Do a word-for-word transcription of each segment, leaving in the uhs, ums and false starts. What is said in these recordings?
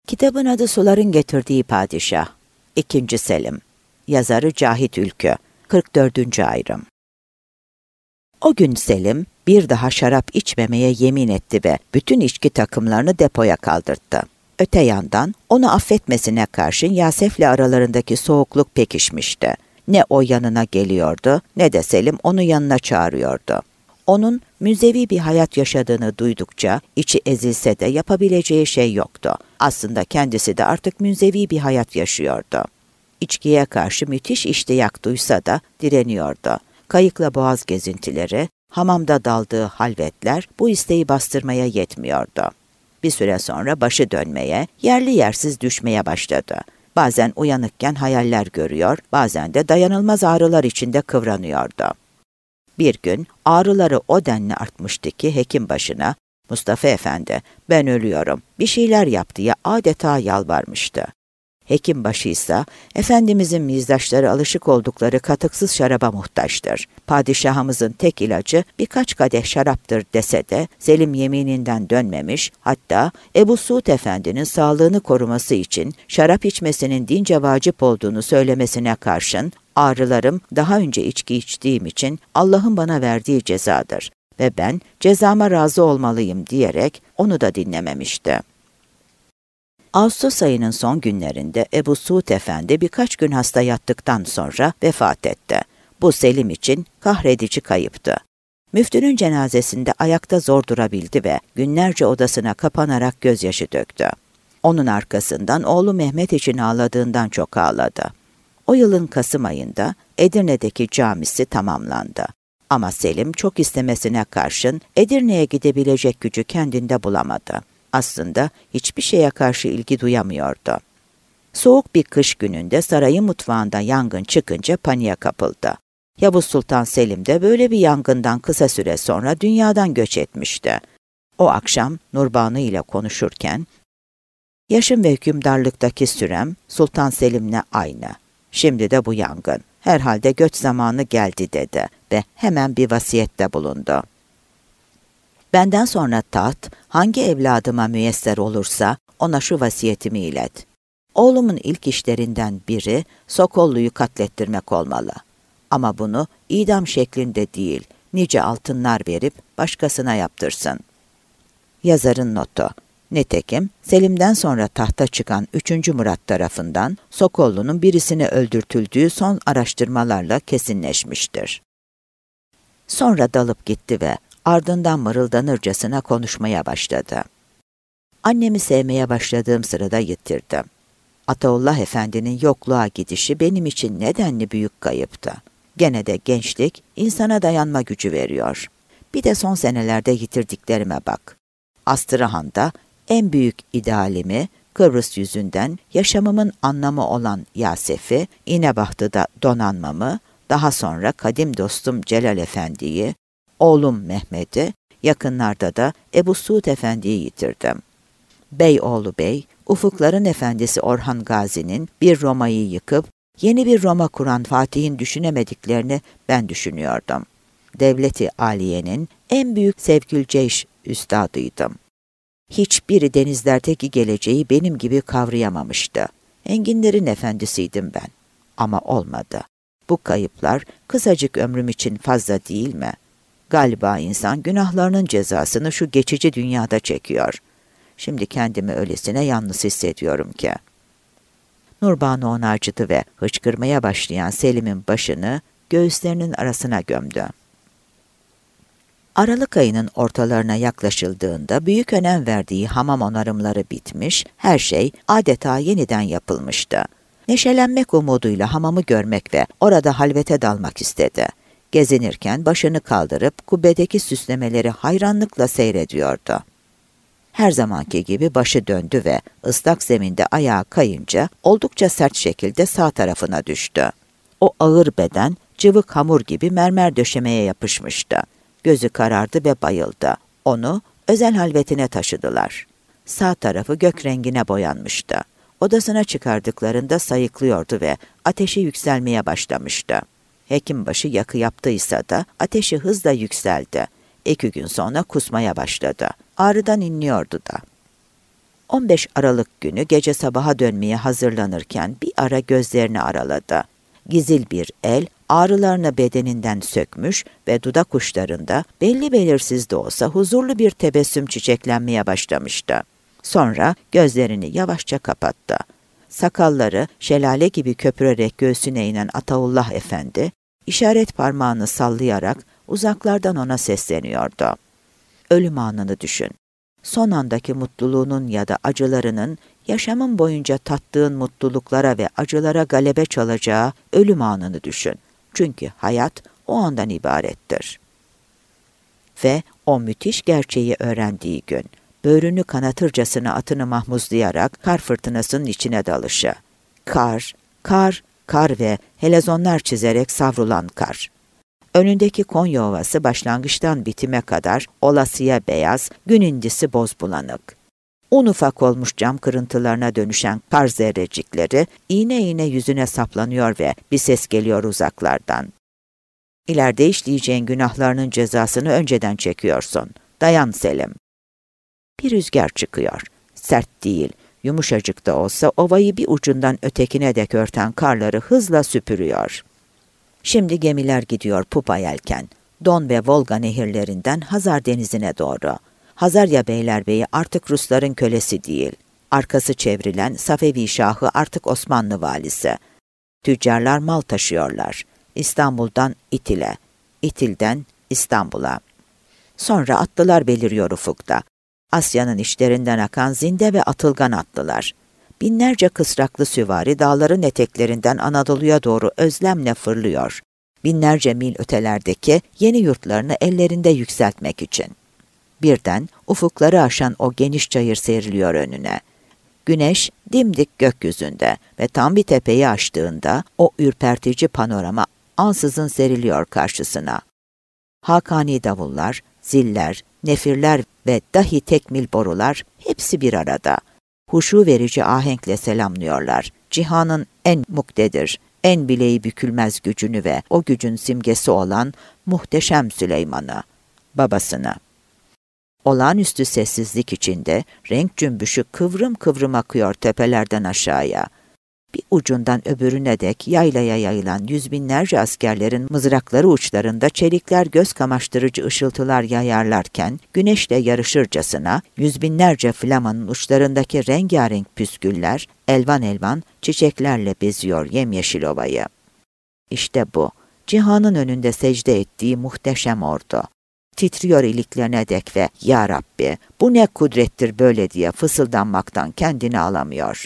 Kitabın adı Suların Getirdiği Padişah. İkinci Selim. Yazarı Cahit Ülkü. kırk dördüncü ayrım. O gün Selim bir daha şarap içmemeye yemin etti ve bütün içki takımlarını depoya kaldırttı. Öte yandan onu affetmesine karşın Yasef'le aralarındaki soğukluk pekişmişti. Ne o yanına geliyordu ne de Selim onu yanına çağırıyordu. Onun münzevi bir hayat yaşadığını duydukça içi ezilse de yapabileceği şey yoktu. Aslında kendisi de artık münzevi bir hayat yaşıyordu. İçkiye karşı müthiş iştiyak duysa da direniyordu. Kayıkla boğaz gezintileri, hamamda daldığı halvetler bu isteği bastırmaya yetmiyordu. Bir süre sonra başı dönmeye, yerli yersiz düşmeye başladı. Bazen uyanıkken hayaller görüyor, bazen de dayanılmaz ağrılar içinde kıvranıyordu. Bir gün ağrıları o denli artmıştı ki hekim başına, "Mustafa Efendi, ben ölüyorum, bir şeyler yap" diye adeta yalvarmıştı. Hekimbaşı ise, Efendimizin mizdaşları alışık oldukları katıksız şaraba muhtaçtır. Padişahımızın tek ilacı birkaç kadeh şaraptır dese de Selim yemininden dönmemiş, hatta Ebu Suud Efendi'nin sağlığını koruması için şarap içmesinin dince vacip olduğunu söylemesine karşın, "Ağrılarım daha önce içki içtiğim için Allah'ın bana verdiği cezadır ve ben cezama razı olmalıyım" diyerek onu da dinlememişti. Ağustos ayının son günlerinde Ebu Suud Efendi birkaç gün hasta yattıktan sonra vefat etti. Bu Selim için kahredici kayıptı. Müftünün cenazesinde ayakta zor durabildi ve günlerce odasına kapanarak gözyaşı döktü. Onun arkasından oğlu Mehmet için ağladığından çok ağladı. O yılın Kasım ayında Edirne'deki camisi tamamlandı. Ama Selim çok istemesine karşın Edirne'ye gidebilecek gücü kendinde bulamadı. Aslında hiçbir şeye karşı ilgi duyamıyordu. Soğuk bir kış gününde sarayın mutfağında yangın çıkınca paniğe kapıldı. Yavuz Sultan Selim de böyle bir yangından kısa süre sonra dünyadan göç etmişti. O akşam Nurbanu ile konuşurken, "Yaşım ve hükümdarlıktaki sürem Sultan Selim'le aynı. Şimdi de bu yangın. Herhalde göç zamanı geldi" dedi ve hemen bir vasiyette bulundu. "Benden sonra taht, hangi evladıma müyesser olursa ona şu vasiyetimi ilet. Oğlumun ilk işlerinden biri Sokollu'yu katlettirmek olmalı. Ama bunu idam şeklinde değil, nice altınlar verip başkasına yaptırsın." Yazarın notu: Nitekim Selim'den sonra tahta çıkan üçüncü Murat tarafından Sokollu'nun birisini öldürtüldüğü son araştırmalarla kesinleşmiştir. Sonra dalıp gitti ve ardından mırıldanırcasına konuşmaya başladı. "Annemi sevmeye başladığım sırada yitirdim. Ataullah Efendi'nin yokluğa gidişi benim için nedenli büyük kayıptı. Gene de gençlik insana dayanma gücü veriyor. Bir de son senelerde yitirdiklerime bak. Astırahan'da en büyük idealimi, Kıbrıs yüzünden yaşamımın anlamı olan Yasef'i, İnebahtı'da donanmamı, daha sonra kadim dostum Celal Efendi'yi, oğlum Mehmet'i, yakınlarda da Ebu Suud Efendi'yi yitirdim. Beyoğlu Bey, ufukların efendisi Orhan Gazi'nin bir Roma'yı yıkıp yeni bir Roma kuran Fatih'in düşünemediklerini ben düşünüyordum. Devleti Aliye'nin en büyük sevkülceyş üstadıydım. Hiçbiri denizlerdeki geleceği benim gibi kavrayamamıştı. Enginlerin efendisiydim ben. Ama olmadı. Bu kayıplar kısacık ömrüm için fazla değil mi? Galiba insan günahlarının cezasını şu geçici dünyada çekiyor. Şimdi kendimi öylesine yalnız hissediyorum ki." Nurbanu onu acıdı ve hıçkırmaya başlayan Selim'in başını göğüslerinin arasına gömdü. Aralık ayının ortalarına yaklaşıldığında büyük önem verdiği hamam onarımları bitmiş, her şey adeta yeniden yapılmıştı. Neşelenmek umuduyla hamamı görmek ve orada halvete dalmak istedi. Gezinirken başını kaldırıp kubbedeki süslemeleri hayranlıkla seyrediyordu. Her zamanki gibi başı döndü ve ıslak zeminde ayağı kayınca oldukça sert şekilde sağ tarafına düştü. O ağır beden cıvık hamur gibi mermer döşemeye yapışmıştı. Gözü karardı ve bayıldı. Onu özel halvetine taşıdılar. Sağ tarafı gök rengine boyanmıştı. Odasına çıkardıklarında sayıklıyordu ve ateşi yükselmeye başlamıştı. Hekimbaşı yakı yaptıysa da ateşi hızla yükseldi. İki gün sonra kusmaya başladı. Ağrıdan inliyordu da. on beş Aralık günü gece sabaha dönmeye hazırlanırken bir ara gözlerini araladı. Gizil bir el ağrılarını bedeninden sökmüş ve dudak uçlarında belli belirsiz de olsa huzurlu bir tebessüm çiçeklenmeye başlamıştı. Sonra gözlerini yavaşça kapattı. Sakalları şelale gibi köpürerek göğsüne inen Ataullah Efendi, işaret parmağını sallayarak uzaklardan ona sesleniyordu. Ölüm anını düşün. Son andaki mutluluğunun ya da acılarının yaşamın boyunca tattığın mutluluklara ve acılara galebe çalacağı ölüm anını düşün. Çünkü hayat o andan ibarettir. Ve o müthiş gerçeği öğrendiği gün, böğrünü kanatırcasına atını mahmuzlayarak kar fırtınasının içine dalışı. Kar, kar, kar ve helezonlar çizerek savrulan kar. Önündeki Konya Ovası başlangıçtan bitime kadar olasıya beyaz, gün incisi boz bulanık. Un ufak olmuş cam kırıntılarına dönüşen kar zerrecikleri iğne iğne yüzüne saplanıyor ve bir ses geliyor uzaklardan. İleride işleyeceğin günahlarının cezasını önceden çekiyorsun. Dayan Selim. Bir rüzgar çıkıyor. Sert değil, yumuşacık da olsa ovayı bir ucundan ötekine dek örten karları hızla süpürüyor. Şimdi gemiler gidiyor pupa yelken. Don ve Volga nehirlerinden Hazar denizine doğru. Hazarya Beylerbeyi artık Rusların kölesi değil. Arkası çevrilen Safevi Şahı artık Osmanlı valisi. Tüccarlar mal taşıyorlar. İstanbul'dan İtil'e, İtil'den İstanbul'a. Sonra atlılar beliriyor ufukta. Asya'nın içlerinden akan zinde ve atılgan atlılar. Binlerce kısraklı süvari dağların eteklerinden Anadolu'ya doğru özlemle fırlıyor. Binlerce mil ötelerdeki yeni yurtlarını ellerinde yükseltmek için. Birden ufukları aşan o geniş çayır seriliyor önüne. Güneş dimdik gökyüzünde ve tam bir tepeyi aştığında o ürpertici panorama ansızın seriliyor karşısına. Hakani davullar, ziller, nefirler ve dahi tekmil borular hepsi bir arada. Huşu verici ahenkle selamlıyorlar. Cihanın en muktedir, en bileği bükülmez gücünü ve o gücün simgesi olan muhteşem Süleyman'ı, babasını. Olağanüstü sessizlik içinde renk cümbüşü kıvrım kıvrım akıyor tepelerden aşağıya. Bir ucundan öbürüne dek yaylaya yayılan yüz binlerce askerlerin mızrakları uçlarında çelikler göz kamaştırıcı ışıltılar yayarlarken, güneşle yarışırcasına yüz binlerce flamanın uçlarındaki rengarenk püsküller, elvan elvan çiçeklerle beziyor yemyeşil ovayı. İşte bu, cihanın önünde secde ettiği muhteşem ordu. Titriyor iliklerine dek ve "Ya Rabbi, bu ne kudrettir böyle" diye fısıldanmaktan kendini alamıyor.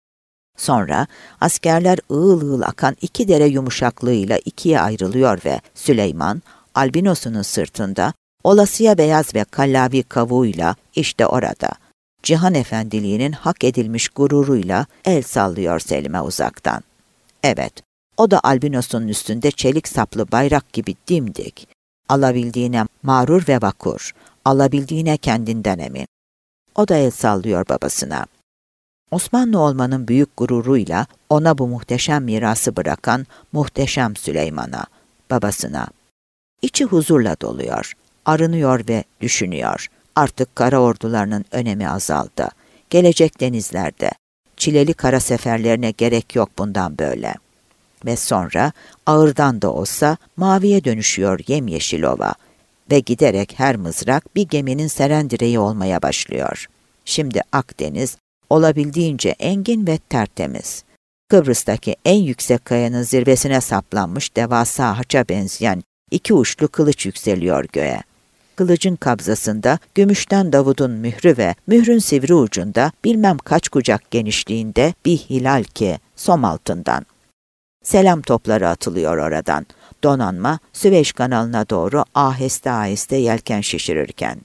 Sonra askerler ığıl ığıl akan iki dere yumuşaklığıyla ikiye ayrılıyor ve Süleyman, albinosunun sırtında, olasıya beyaz ve kallavi kavuğuyla işte orada, Cihan Efendiliğinin hak edilmiş gururuyla el sallıyor Selim'e uzaktan. Evet, o da albinosunun üstünde çelik saplı bayrak gibi dimdik. Alabildiğine mağrur ve vakur, alabildiğine kendinden emin. O da el sallıyor babasına. Osmanlı olmanın büyük gururuyla ona bu muhteşem mirası bırakan muhteşem Süleyman'a, babasına. İçi huzurla doluyor, arınıyor ve düşünüyor. Artık kara ordularının önemi azaldı. Gelecek denizlerde, çileli kara seferlerine gerek yok bundan böyle. Ve sonra ağırdan da olsa maviye dönüşüyor yemyeşil ova ve giderek her mızrak bir geminin serendireği olmaya başlıyor. Şimdi Akdeniz olabildiğince engin ve tertemiz. Kıbrıs'taki en yüksek kayanın zirvesine saplanmış devasa haça benzeyen iki uçlu kılıç yükseliyor göğe. Kılıcın kabzasında gümüşten Davud'un mührü ve mührün sivri ucunda bilmem kaç kucak genişliğinde bir hilal ki som altından. Selam topları atılıyor oradan. Donanma Süveyş kanalına doğru aheste aheste yelken şişirirken.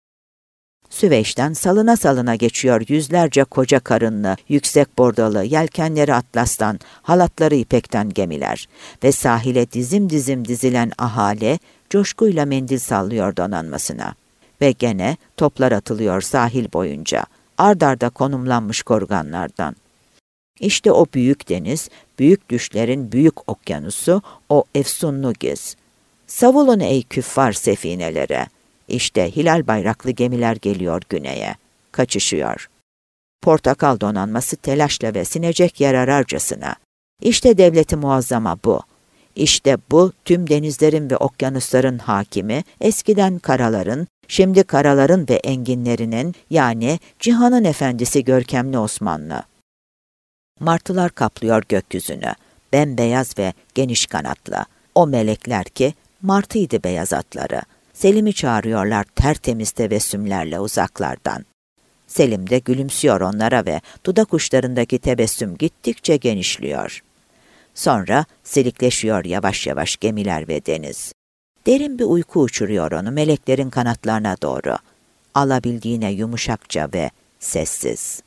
Süveyş'ten salına salına geçiyor yüzlerce koca karınlı, yüksek bordalı, yelkenleri atlastan, halatları ipekten gemiler ve sahile dizim dizim dizilen ahali coşkuyla mendil sallıyor donanmasına. Ve gene toplar atılıyor sahil boyunca, ard arda konumlanmış korganlardan. İşte o büyük deniz, büyük düşlerin büyük okyanusu, o efsunlu giz. Savulun ey küffar sefinelere. İşte hilal bayraklı gemiler geliyor güneye. Kaçışıyor. Portakal donanması telaşla ve sinecek yer ararcasına. İşte devleti muazzama bu. İşte bu tüm denizlerin ve okyanusların hakimi, eskiden karaların, şimdi karaların ve enginlerinin, yani cihanın efendisi görkemli Osmanlı. Martılar kaplıyor gökyüzünü, bembeyaz ve geniş kanatlı. O melekler ki, martıydı beyaz atları. Selim'i çağırıyorlar tertemiz tebessümlerle uzaklardan. Selim de gülümsüyor onlara ve dudak uçlarındaki tebessüm gittikçe genişliyor. Sonra silikleşiyor yavaş yavaş gemiler ve deniz. Derin bir uyku uçuruyor onu meleklerin kanatlarına doğru. Alabildiğine yumuşakça ve sessiz.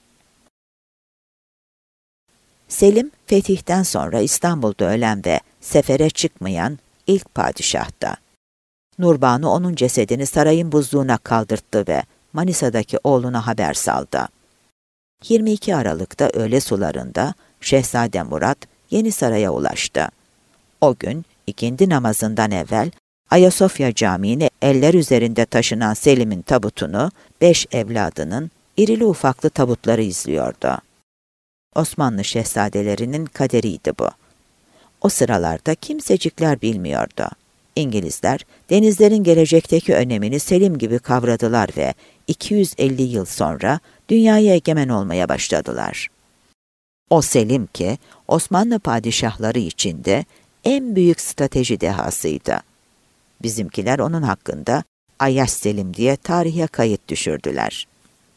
Selim, fetihten sonra İstanbul'da ölen ve sefere çıkmayan ilk padişahtı. Nurbanu onun cesedini sarayın buzluğuna kaldırttı ve Manisa'daki oğluna haber saldı. yirmi iki Aralık'ta öğle sularında Şehzade Murat Yeni Saray'a ulaştı. O gün ikindi namazından evvel Ayasofya Camii'ne eller üzerinde taşınan Selim'in tabutunu beş evladının irili ufaklı tabutları izliyordu. Osmanlı şehzadelerinin kaderiydi bu. O sıralarda kimsecikler bilmiyordu. İngilizler denizlerin gelecekteki önemini Selim gibi kavradılar ve iki yüz elli yıl sonra dünyaya egemen olmaya başladılar. O Selim ki Osmanlı padişahları içinde en büyük strateji dehasıydı. Bizimkiler onun hakkında Ayyaş Selim diye tarihe kayıt düşürdüler.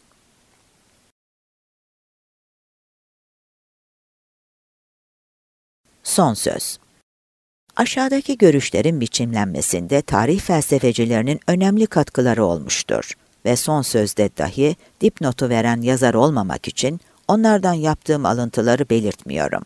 Son söz. Aşağıdaki görüşlerin biçimlenmesinde tarih felsefecilerinin önemli katkıları olmuştur ve son sözde dahi dipnotu veren yazar olmamak için onlardan yaptığım alıntıları belirtmiyorum.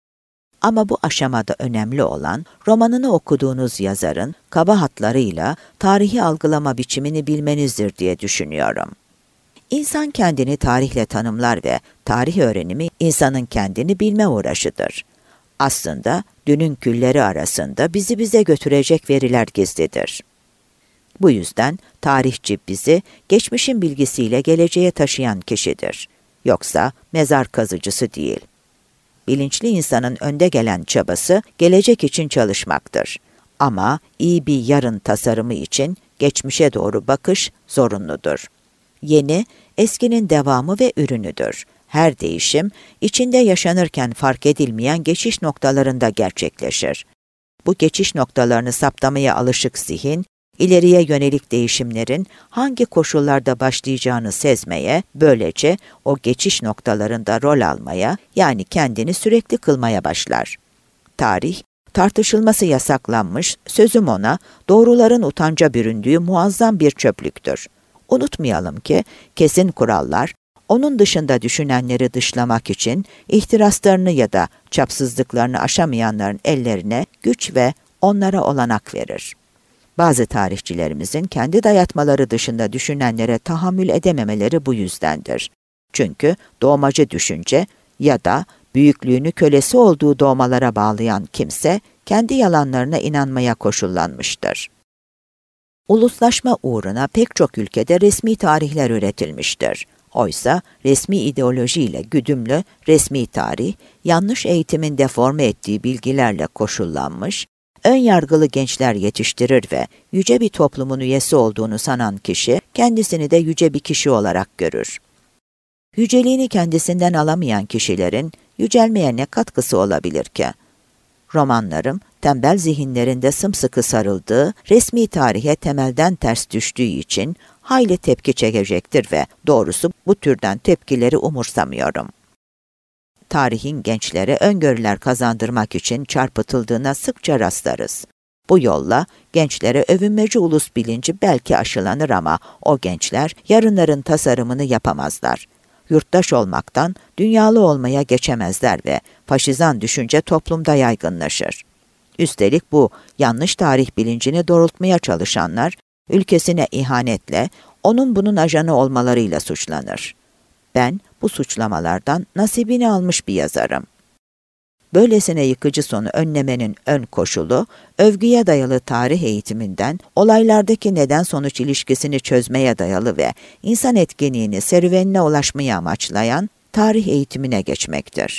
Ama bu aşamada önemli olan, romanını okuduğunuz yazarın kaba hatlarıyla tarihi algılama biçimini bilmenizdir diye düşünüyorum. İnsan kendini tarihle tanımlar ve tarih öğrenimi insanın kendini bilme uğraşıdır. Aslında dünün külleri arasında bizi bize götürecek veriler gizlidir. Bu yüzden tarihçi bizi geçmişin bilgisiyle geleceğe taşıyan kişidir. Yoksa mezar kazıcısı değil. Bilinçli insanın önde gelen çabası gelecek için çalışmaktır. Ama iyi bir yarın tasarımı için geçmişe doğru bakış zorunludur. Yeni, eskinin devamı ve ürünüdür. Her değişim, içinde yaşanırken fark edilmeyen geçiş noktalarında gerçekleşir. Bu geçiş noktalarını saptamaya alışık zihin, ileriye yönelik değişimlerin hangi koşullarda başlayacağını sezmeye, böylece o geçiş noktalarında rol almaya, yani kendini sürekli kılmaya başlar. Tarih, tartışılması yasaklanmış, sözüm ona, doğruların utanca büründüğü muazzam bir çöplüktür. Unutmayalım ki, kesin kurallar, onun dışında düşünenleri dışlamak için ihtiraslarını ya da çapsızlıklarını aşamayanların ellerine güç ve onlara olanak verir. Bazı tarihçilerimizin kendi dayatmaları dışında düşünenlere tahammül edememeleri bu yüzdendir. Çünkü doğmacı düşünce ya da büyüklüğünü kölesi olduğu doğmalara bağlayan kimse kendi yalanlarına inanmaya koşullanmıştır. Uluslaşma uğruna pek çok ülkede resmi tarihler üretilmiştir. Oysa resmi ideolojiyle güdümlü resmi tarih, yanlış eğitimin deforme ettiği bilgilerle koşullanmış, ön yargılı gençler yetiştirir ve yüce bir toplumun üyesi olduğunu sanan kişi, kendisini de yüce bir kişi olarak görür. Yüceliğini kendisinden alamayan kişilerin yücelmeye ne katkısı olabilir ki? Romanlarım, tembel zihinlerinde sımsıkı sarıldığı, resmi tarihe temelden ters düştüğü için hayli tepki çekecektir ve doğrusu bu türden tepkileri umursamıyorum. Tarihin gençlere öngörüler kazandırmak için çarpıtıldığına sıkça rastlarız. Bu yolla gençlere övünmeci ulus bilinci belki aşılanır ama o gençler yarınların tasarımını yapamazlar. Yurttaş olmaktan dünyalı olmaya geçemezler ve faşizan düşünce toplumda yaygınlaşır. Üstelik bu yanlış tarih bilincini doğrultmaya çalışanlar, ülkesine ihanetle, onun bunun ajanı olmalarıyla suçlanır. Ben bu suçlamalardan nasibini almış bir yazarım. Böylesine yıkıcı sonu önlemenin ön koşulu, övgüye dayalı tarih eğitiminden, olaylardaki neden-sonuç ilişkisini çözmeye dayalı ve insan etkinliğini serüvenine ulaşmayı amaçlayan tarih eğitimine geçmektir.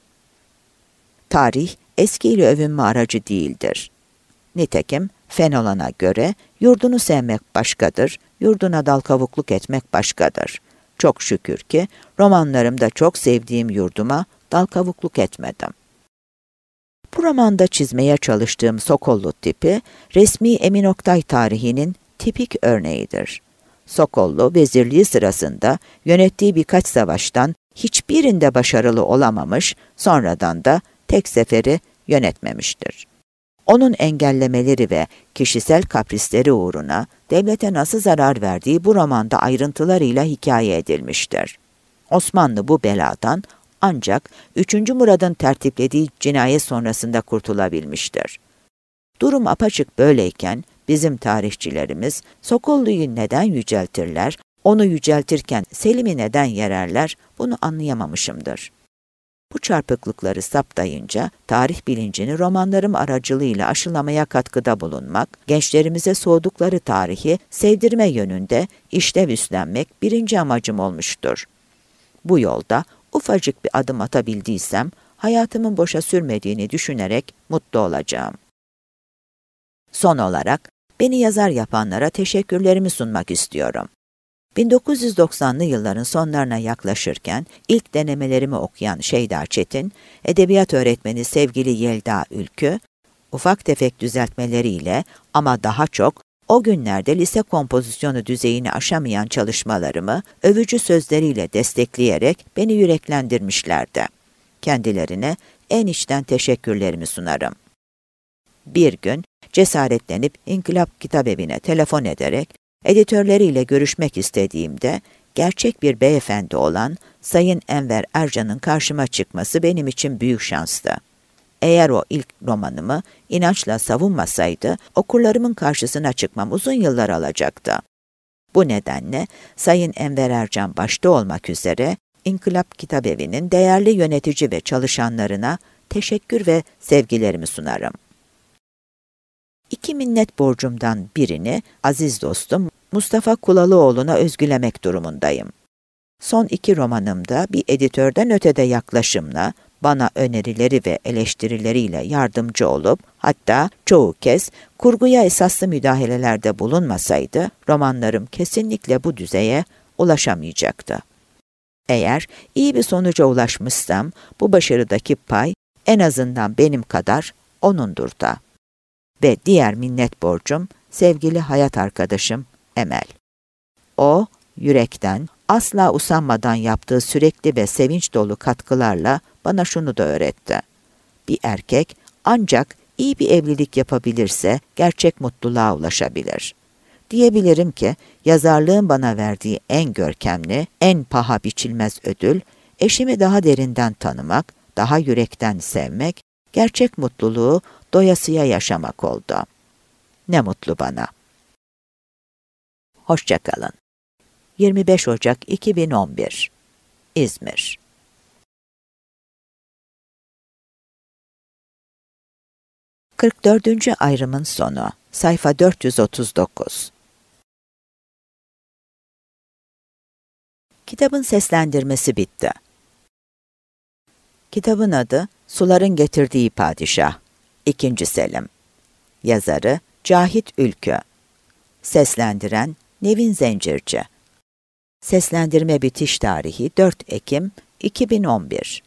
Tarih, eskiyle övünme aracı değildir. Nitekim, Fenelon'a göre, yurdunu sevmek başkadır, yurduna dal kavukluk etmek başkadır. Çok şükür ki, romanlarımda çok sevdiğim yurduma dal kavukluk etmedim. Bu romanda çizmeye çalıştığım Sokollu tipi, resmi Emin Oktay tarihinin tipik örneğidir. Sokollu, vezirliği sırasında yönettiği birkaç savaştan hiçbirinde başarılı olamamış, sonradan da tek seferi yönetmemiştir. Onun engellemeleri ve kişisel kaprisleri uğruna devlete nasıl zarar verdiği bu romanda ayrıntılarıyla hikaye edilmiştir. Osmanlı bu beladan ancak üçüncü Murad'ın tertiplediği cinayet sonrasında kurtulabilmiştir. Durum apaçık böyleyken bizim tarihçilerimiz Sokollu'yu neden yüceltirler, onu yüceltirken Selim'i neden yererler, bunu anlayamamışımdır. Bu çarpıklıkları saptayınca tarih bilincini romanlarım aracılığıyla aşılamaya katkıda bulunmak, gençlerimize soğudukları tarihi sevdirme yönünde işlev üstlenmek birinci amacım olmuştur. Bu yolda ufacık bir adım atabildiysem, hayatımın boşa sürmediğini düşünerek mutlu olacağım. Son olarak, beni yazar yapanlara teşekkürlerimi sunmak istiyorum. bin dokuz yüz doksanlı yılların sonlarına yaklaşırken ilk denemelerimi okuyan Şeyda Çetin, edebiyat öğretmeni sevgili Yelda Ülkü, ufak tefek düzeltmeleriyle ama daha çok o günlerde lise kompozisyonu düzeyini aşamayan çalışmalarımı övücü sözleriyle destekleyerek beni yüreklendirmişlerdi. Kendilerine en içten teşekkürlerimi sunarım. Bir gün cesaretlenip İnkılap Kitabevi'ne telefon ederek editörleriyle görüşmek istediğimde gerçek bir beyefendi olan Sayın Enver Ercan'ın karşıma çıkması benim için büyük şanstı. Eğer o ilk romanımı inançla savunmasaydı, okurlarımın karşısına çıkmam uzun yıllar alacaktı. Bu nedenle Sayın Enver Ercan başta olmak üzere İnkılap Kitabevi'nin değerli yönetici ve çalışanlarına teşekkür ve sevgilerimi sunarım. İki minnet borcumdan birini aziz dostum Mustafa Kulalıoğlu'na özgülemek durumundayım. Son iki romanımda bir editörden ötede yaklaşımla, bana önerileri ve eleştirileriyle yardımcı olup, hatta çoğu kez kurguya esaslı müdahalelerde bulunmasaydı, romanlarım kesinlikle bu düzeye ulaşamayacaktı. Eğer iyi bir sonuca ulaşmışsam, bu başarıdaki pay en azından benim kadar onundur da. Ve diğer minnet borcum, sevgili hayat arkadaşım Emel. O, yürekten, asla usanmadan yaptığı sürekli ve sevinç dolu katkılarla bana şunu da öğretti. Bir erkek ancak iyi bir evlilik yapabilirse gerçek mutluluğa ulaşabilir. Diyebilirim ki yazarlığın bana verdiği en görkemli, en paha biçilmez ödül, eşimi daha derinden tanımak, daha yürekten sevmek, gerçek mutluluğu doyasıya yaşamak oldu. Ne mutlu bana. Hoşça kalın. yirmi beş Ocak iki bin on bir İzmir. kırk dördüncü ayrımın sonu. Sayfa dört yüz otuz dokuz. Kitabın seslendirmesi bitti. Kitabın adı Suların Getirdiği Padişah. İkinci Selim. Yazarı Cahit Ülkü. Seslendiren Nevin Zencirci. Seslendirme bitiş tarihi dört Ekim iki bin on bir.